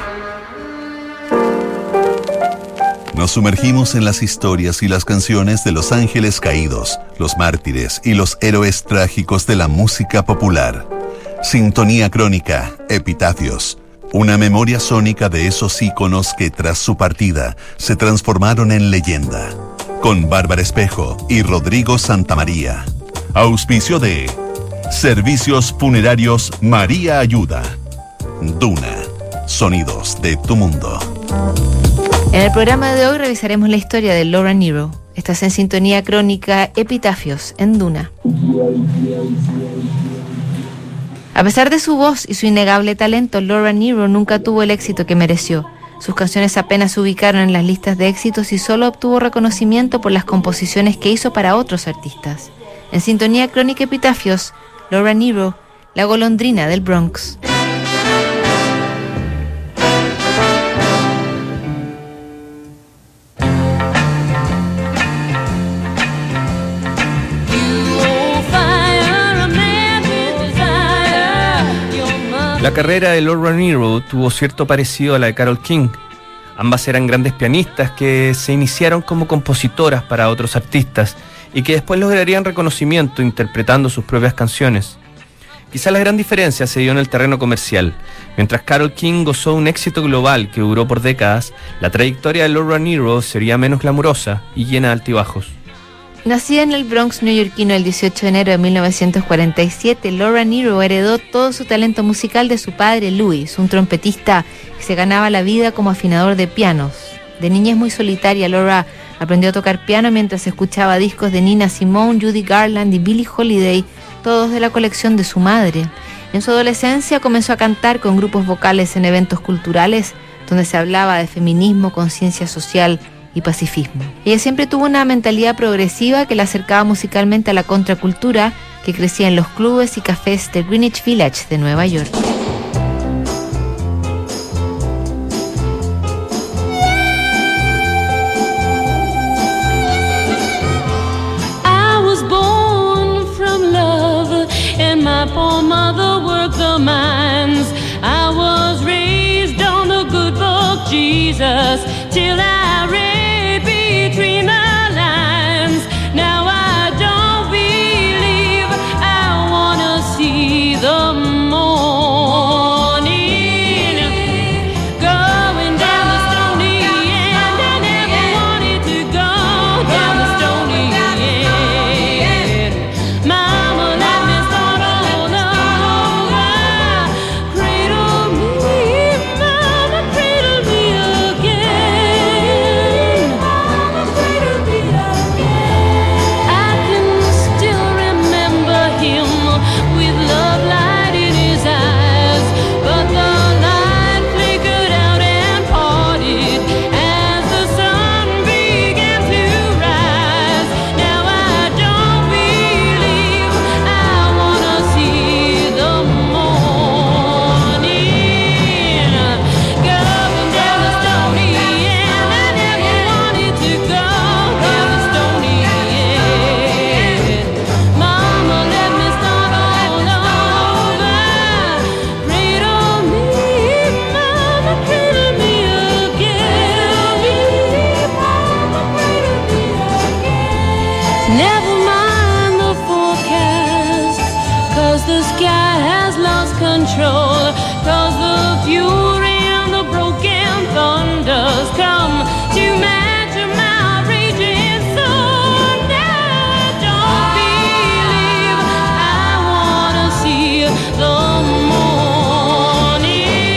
Nos sumergimos en las historias y las canciones de los ángeles caídos, los mártires y los héroes trágicos de la música popular. Sintonía crónica, epitafios. Una memoria sónica de esos íconos que tras su partida se transformaron en leyenda. Con Bárbara Espejo y Rodrigo Santamaría. Auspicio de Servicios Funerarios María Ayuda. Duna. Sonidos de tu mundo. En el programa de hoy revisaremos la historia de Laura Nyro. Estás en Sintonía Crónica, Epitafios, en Duna. A pesar de su voz y su innegable talento, Laura Nyro nunca tuvo el éxito que mereció. Sus canciones apenas se ubicaron en las listas de éxitos y solo obtuvo reconocimiento por las composiciones que hizo para otros artistas. En Sintonía Crónica, Epitafios, Laura Nyro, la golondrina del Bronx. La carrera de Laura Nyro tuvo cierto parecido a la de Carole King. Ambas eran grandes pianistas que se iniciaron como compositoras para otros artistas y que después lograrían reconocimiento interpretando sus propias canciones. Quizá la gran diferencia se dio en el terreno comercial. Mientras Carole King gozó un éxito global que duró por décadas, la trayectoria de Laura Nyro sería menos glamurosa y llena de altibajos. Nacida en el Bronx neoyorquino el 18 de enero de 1947, Laura Nyro heredó todo su talento musical de su padre Louis, un trompetista que se ganaba la vida como afinador de pianos. De niñez muy solitaria, Laura aprendió a tocar piano mientras escuchaba discos de Nina Simone, Judy Garland y Billie Holiday, todos de la colección de su madre. En su adolescencia comenzó a cantar con grupos vocales en eventos culturales donde se hablaba de feminismo, conciencia social y pacifismo. Ella siempre tuvo una mentalidad progresiva que la acercaba musicalmente a la contracultura que crecía en los clubes y cafés de Greenwich Village de Nueva York. I was born from love and my poor mother worked the mines. I was raised on the good book Jesus till I read between the lines. Now I don't believe I wanna see the morning going down the stony end. I never wanted to go down the stony end. Mama, let me start all over. Cradle me, mama, cradle me again. Mama, cradle me again. I can still remember him with love light in his eyes, but the light flickered out and parted as the sun began to rise. Now I don't believe I wanna see the morning going down the stony end. I never wanted to go down the stony end. Mama, let me start all over. Cradle me, mama, cradle me again. Mama, cradle me again. Never mind the forecast, 'cause the sky has lost control, 'cause the fury and the broken thunders come to match my raging soul. Now I don't believe I wanna see the morning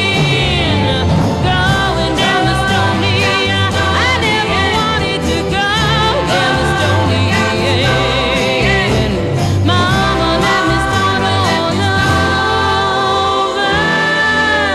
going down the stony end. I never wanted to go down the stony end. Mama, let me start all over.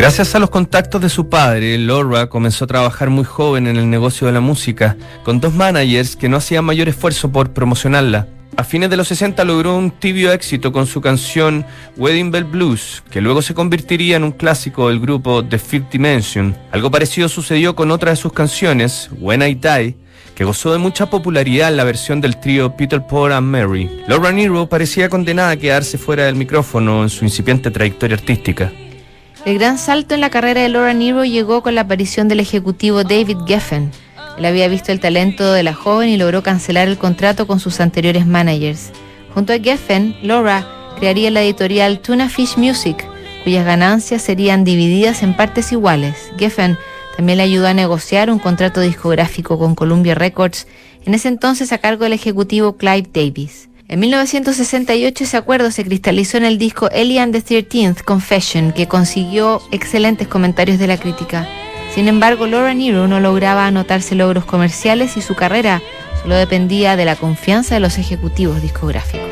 Gracias a los contactos de su padre, Laura comenzó a trabajar muy joven en el negocio de la música, con 2 managers que no hacían mayor esfuerzo por promocionarla. A fines de los 60 logró un tibio éxito con su canción Wedding Bell Blues, que luego se convertiría en un clásico del grupo The Fifth Dimension. Algo parecido sucedió con otra de sus canciones, When I Die, que gozó de mucha popularidad en la versión del trío Peter, Paul and Mary. Laura Nyro parecía condenada a quedarse fuera del micrófono en su incipiente trayectoria artística. El gran salto en la carrera de Laura Nyro llegó con la aparición del ejecutivo David Geffen. Él había visto el talento de la joven y logró cancelar el contrato con sus anteriores managers. Junto a Geffen, Laura crearía la editorial Tuna Fish Music, cuyas ganancias serían divididas en partes iguales. Geffen también le ayudó a negociar un contrato discográfico con Columbia Records, en ese entonces a cargo del ejecutivo Clive Davis. En 1968 ese acuerdo se cristalizó en el disco Ellie and the 13th Confession, que consiguió excelentes comentarios de la crítica. Sin embargo, Laura Nyro no lograba anotarse logros comerciales y su carrera solo dependía de la confianza de los ejecutivos discográficos.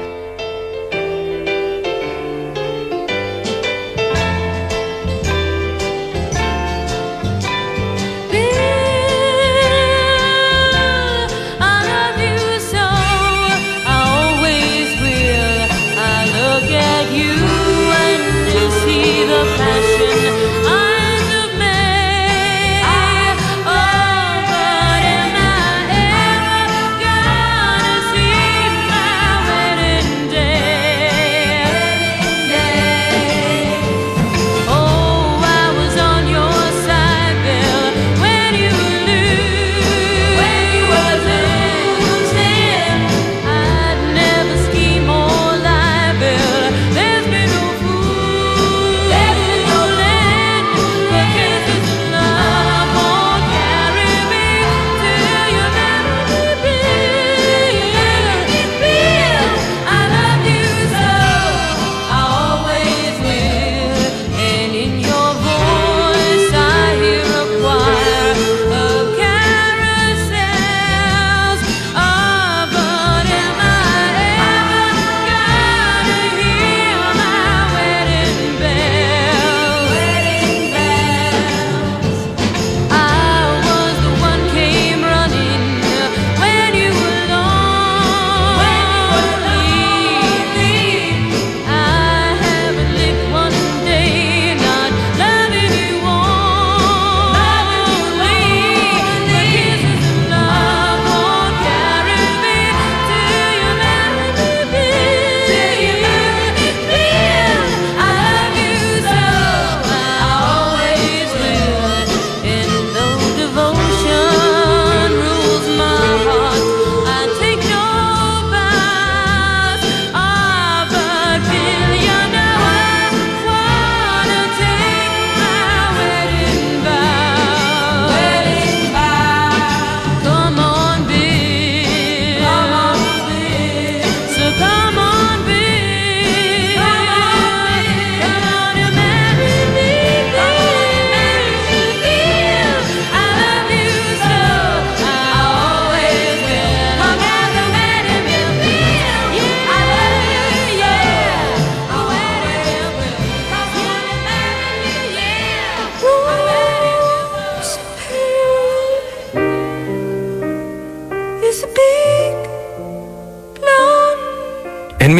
En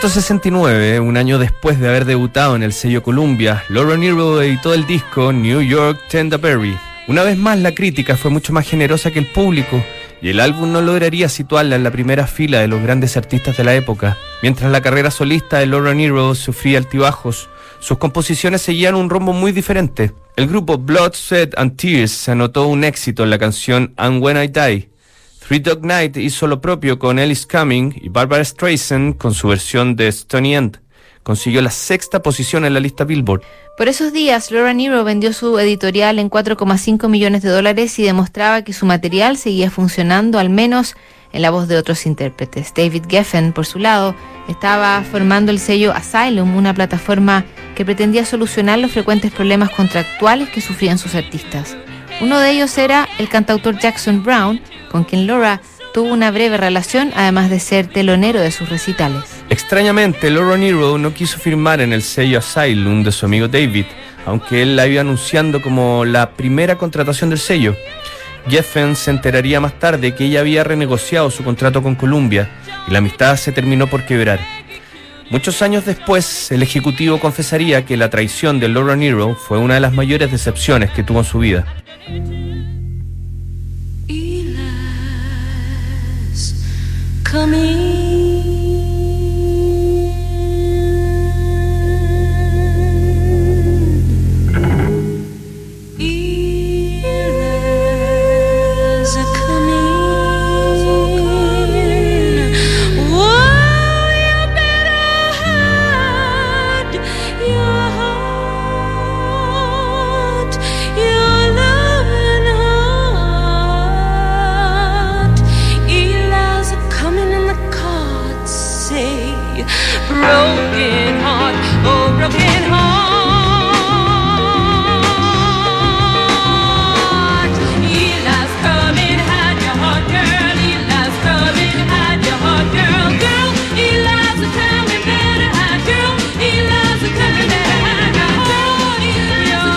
1969, un año después de haber debutado en el sello Columbia, Laura Nyro editó el disco New York Tendaberry. Una vez más, la crítica fue mucho más generosa que el público, y el álbum no lograría situarla en la primera fila de los grandes artistas de la época. Mientras la carrera solista de Laura Nyro sufría altibajos, sus composiciones seguían un rumbo muy diferente. El grupo Blood, Sweat and Tears anotó un éxito en la canción And When I Die. Three Dog Night hizo lo propio con Ellis Cumming, y Barbara Streisand, con su versión de Stony End, consiguió la 6ª posición en la lista Billboard. Por esos días, Laura Nyro vendió su editorial en $4,5 millones y demostraba que su material seguía funcionando, al menos en la voz de otros intérpretes. David Geffen, por su lado, estaba formando el sello Asylum, una plataforma que pretendía solucionar los frecuentes problemas contractuales que sufrían sus artistas. Uno de ellos era el cantautor Jackson Browne, con quien Laura tuvo una breve relación, además de ser telonero de sus recitales. Extrañamente, Laura Nyro no quiso firmar en el sello Asylum de su amigo David, aunque él la iba anunciando como la primera contratación del sello. Geffen se enteraría más tarde que ella había renegociado su contrato con Columbia y la amistad se terminó por quebrar. Muchos años después, el ejecutivo confesaría que la traición de Laura Nyro fue una de las mayores decepciones que tuvo en su vida. Eli's coming. Eli's coming. Whoa, you better hide your heart, your loving heart. Eli's coming and the cards say broken heart, oh broken heart. Eli's coming, hide your heart, girl. Eli's coming, hide your heart, girl, girl. Eli's coming, better hide, girl. Eli's coming, better hide your heart. Eli's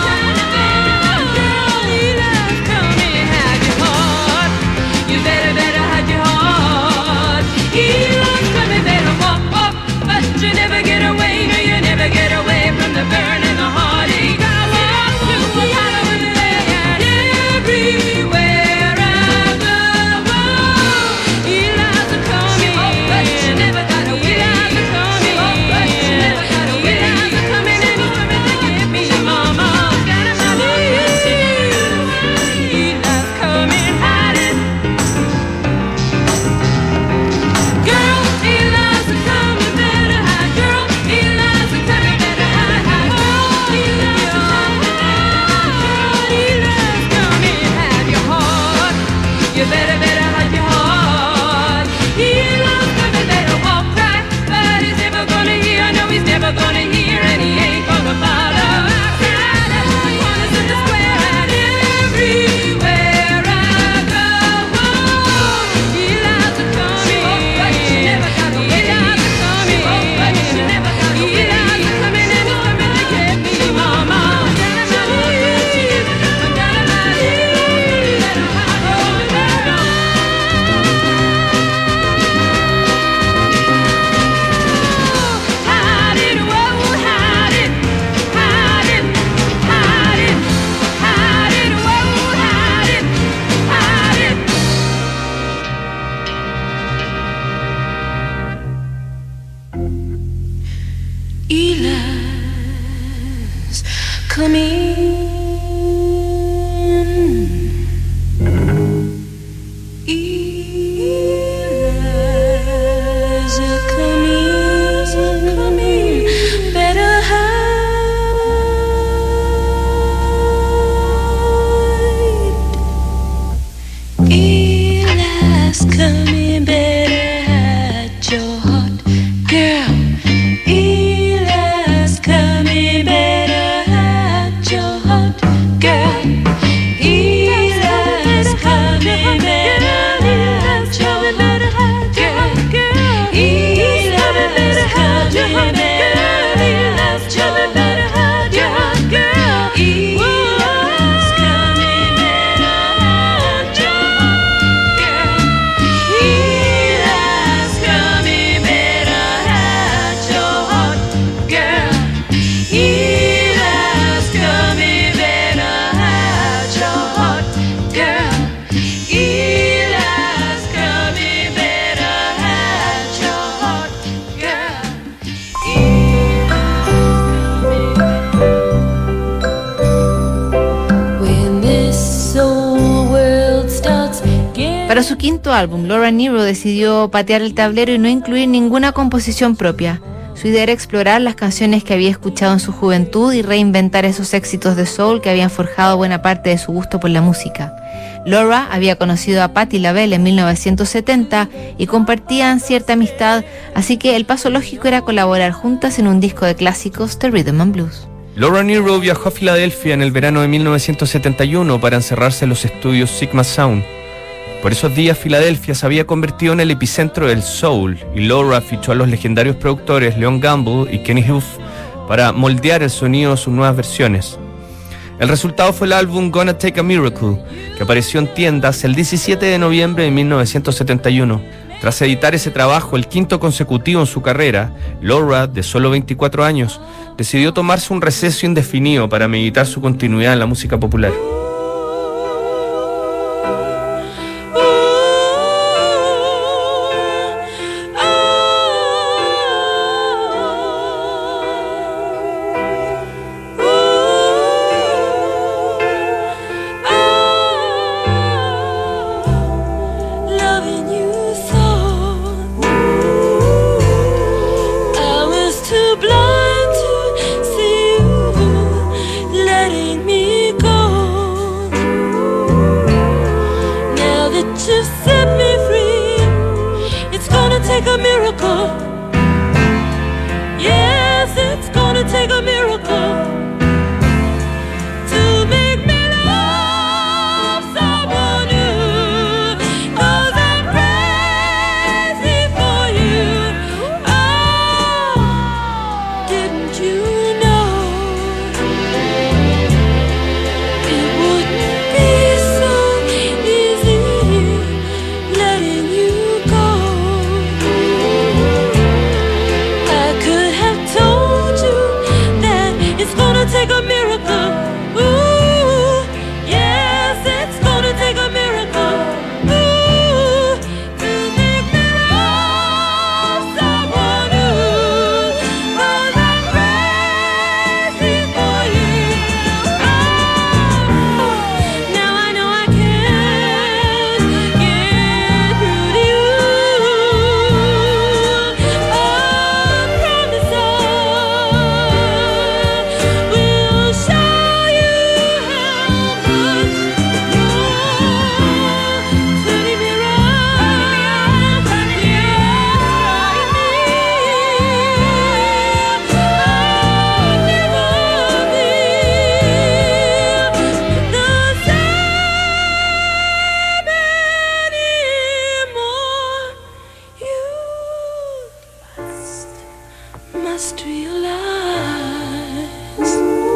coming, hide your heart. You better hide your heart. Eli's coming, better walk, walk, but you never get away. No, you never get away from the burn and the heartache. Walk to the bottom of the lake and everywhere I go. Eli's coming, but you never got away. Eli's coming, but you never got away. Eli's coming and he's coming to get me, mama. Down on my knees. Eli's coming, hiding. Girl, Eli's coming, better hide, girl. Eli's coming, better hide, hide, girl. Eli's coming, hide your heart. You better hide your heart. Eli's coming, better walk right, but he's never gonna hear. No, he's never gonna hear, and he ain't gonna follow. Right at the corners of the square and everywhere I go. Eli's coming, but you never got away. Eli's coming, but you never got away. Eli's coming and he's coming to get me, mama. Down on my knees, down on my knees. Let him hide, oh, let him hide it, whoa, hide it, hide it, hide it, hide it, whoa, hide it, hide it. Eli's coming. Eli's coming. Better hide. Eli's coming, better hide your heart, girl. Eli's coming, better hide your heart, girl. Eli's coming, better hide your heart, girl. Eli's coming, better hide your heart, girl. Eli's coming, better hide your heart, girl. Eli's coming, better hide your heart, girl. Eli's coming, better hide your heart, girl. Eli's coming, better hide your heart, girl. Eli's coming, better hide your heart, girl. When this old world starts getting Para su quinto álbum, Laura Nyro decidió patear el tablero y no incluir ninguna composición propia. Su idea era explorar las canciones que había escuchado en su juventud y reinventar esos éxitos de soul que habían forjado buena parte de su gusto por la música. Laura había conocido a Patti LaBelle en 1970 y compartían cierta amistad, así que el paso lógico era colaborar juntas en un disco de clásicos de Rhythm and Blues. Laura Nyro viajó a Filadelfia en el verano de 1971 para encerrarse en los estudios Sigma Sound. Por esos días Filadelfia se había convertido en el epicentro del soul y Laura fichó a los legendarios productores Leon Gamble y Kenny Huff para moldear el sonido de sus nuevas versiones. El resultado fue el álbum Gonna Take a Miracle, que apareció en tiendas el 17 de noviembre de 1971. Tras editar ese trabajo, el quinto consecutivo en su carrera, Laura, de solo 24 años, decidió tomarse un receso indefinido para meditar su continuidad en la música popular. Loving you so, I was too blind to see you letting me go. Now that you've set me free, it's gonna take a miracle. Yes, it's gonna take a miracle to make me love someone new. 'Cause I'm crazy for you. Oh, didn't you know it wouldn't be so easy letting you go? I could have told you that it's gonna take a miracle. Ooh, yes, it's gonna take a miracle. Ooh, to make me love someone new. 'Cause I'm crazy for you. Oh, now I know I can't get through to you. I promise I will show you how much you're turning me around. I'll never be the same anymore. You must realize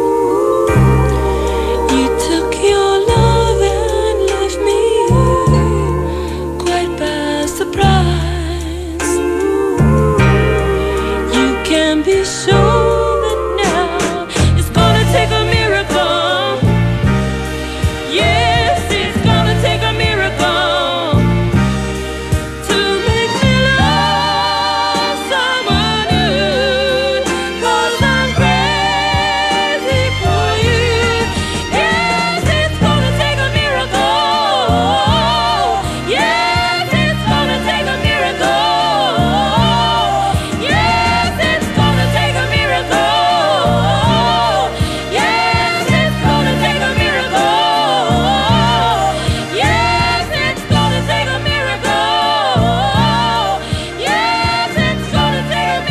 you took your love and left me quite by surprise. You can be sure that now it's gonna take a miracle. Yes, it's gonna take a miracle to make me love someone new. 'Cause I'm crazy for you. Yes, it's gonna take a miracle. Yes, it's gonna take a miracle. Yes, it's gonna take a miracle. Yes, it's gonna take a miracle. Yes, it's gonna take a miracle. Yes, it's gonna take a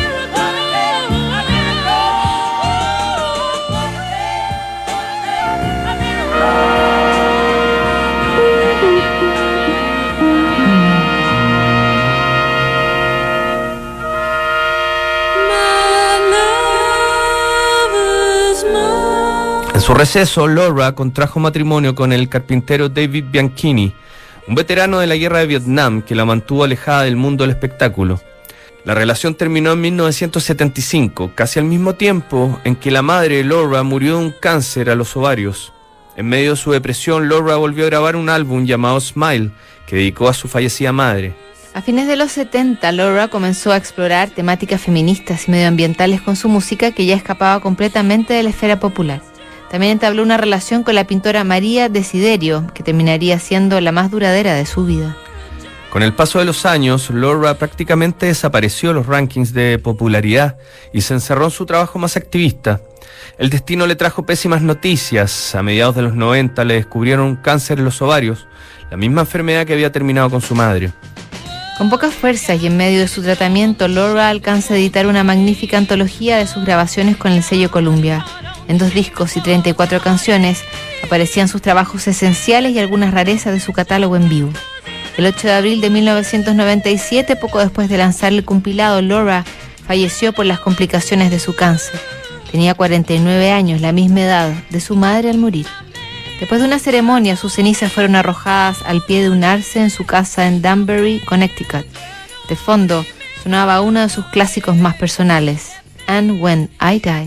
En su receso, Laura contrajo matrimonio con el carpintero David Bianchini, un veterano de la guerra de Vietnam que la mantuvo alejada del mundo del espectáculo. La relación terminó en 1975, casi al mismo tiempo en que la madre de Laura murió de un cáncer a los ovarios. En medio de su depresión, Laura volvió a grabar un álbum llamado Smile, que dedicó a su fallecida madre. A fines de los 70, Laura comenzó a explorar temáticas feministas y medioambientales con su música, que ya escapaba completamente de la esfera popular. También entabló una relación con la pintora María Desiderio, que terminaría siendo la más duradera de su vida. Con el paso de los años, Laura prácticamente desapareció de los rankings de popularidad y se encerró en su trabajo más activista. El destino le trajo pésimas noticias. A mediados de los 90 le descubrieron un cáncer en los ovarios, la misma enfermedad que había terminado con su madre. Con pocas fuerzas y en medio de su tratamiento, Laura alcanza a editar una magnífica antología de sus grabaciones con el sello Columbia. En 2 discos y 34 canciones aparecían sus trabajos esenciales y algunas rarezas de su catálogo en vivo. El 8 de abril de 1997, poco después de lanzar el compilado, Laura falleció por las complicaciones de su cáncer. Tenía 49 años, la misma edad de su madre al morir. Después de una ceremonia, sus cenizas fueron arrojadas al pie de un arce en su casa en Danbury, Connecticut. De fondo, sonaba uno de sus clásicos más personales, And When I Die.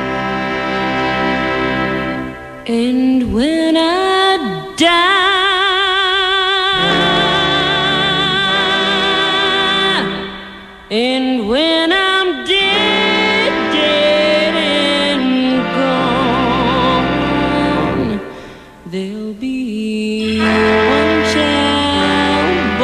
And when I die, and when I'm dead, dead and gone, there'll be one child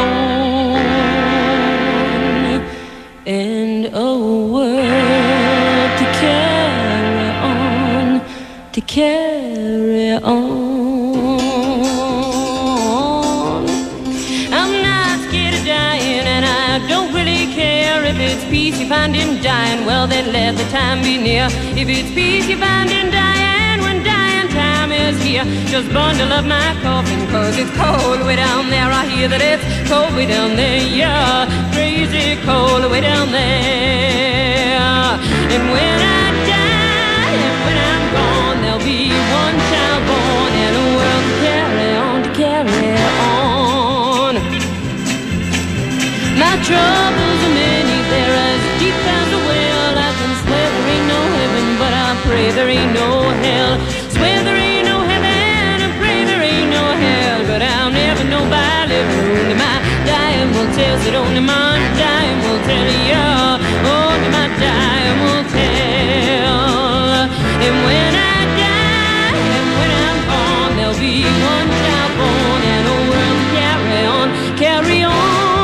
born and a world to carry on, to carry on. I'm not scared of dying, and I don't really care if it's peace you find in dying. Well, then let the time be near. If it's peace you find in dying, when dying time is here, just bundle up my coffin, 'cause it's cold way down there. I hear that it's cold way down there, yeah, crazy cold way down there. And when I die, and when I'm gone, there'll be one child born and a world to carry on, to carry on. My troubles are many, they're as deep as a well. I can swear there ain't no heaven, but I pray there ain't no hell. Swear there ain't no heaven, and pray there ain't no hell. But I'll never know by living, only my dying will tell. Said only my dying will tell, yeah, only my dying will tell. And when I die, and when I'm gone, there'll be one child born and a world to carry on, carry on.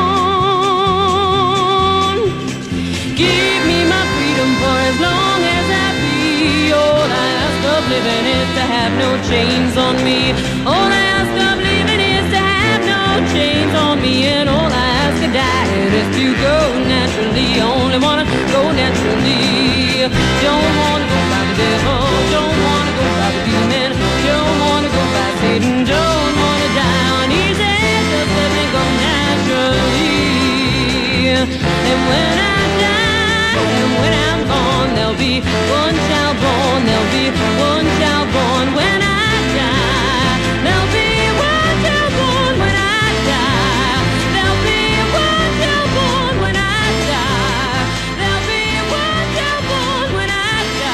Give me my freedom for as long as I be. All I ask of living is to have no chains on me. All I ask of living is to have no chains on me. And all I ask of dying is to go naturally. I only wanna go naturally. Don't wanna go by the devil, don't wanna go by the demon, don't wanna go by Satan, don't wanna die on easy, just let me go naturally. And when I die, and when I'm gone, there'll be one child born, there'll be one child born. When I die, there'll be one child born. When I die, there'll be one child born. When I die, there'll be one child born. When I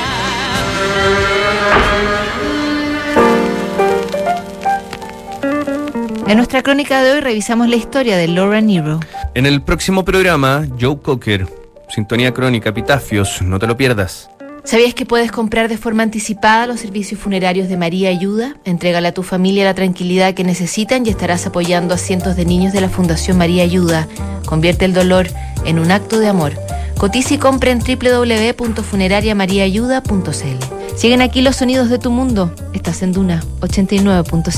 die. En nuestra crónica de hoy revisamos la historia de Laura Nyro. En el próximo programa, Joe Cocker, Sintonía Crónica, Epitafios, no te lo pierdas. ¿Sabías que puedes comprar de forma anticipada los servicios funerarios de María Ayuda? Entrégale a tu familia la tranquilidad que necesitan y estarás apoyando a cientos de niños de la Fundación María Ayuda. Convierte el dolor en un acto de amor. Cotiza y compra en www.funerariamariaayuda.cl. Siguen aquí los sonidos de tu mundo. Estás en Duna 89.5.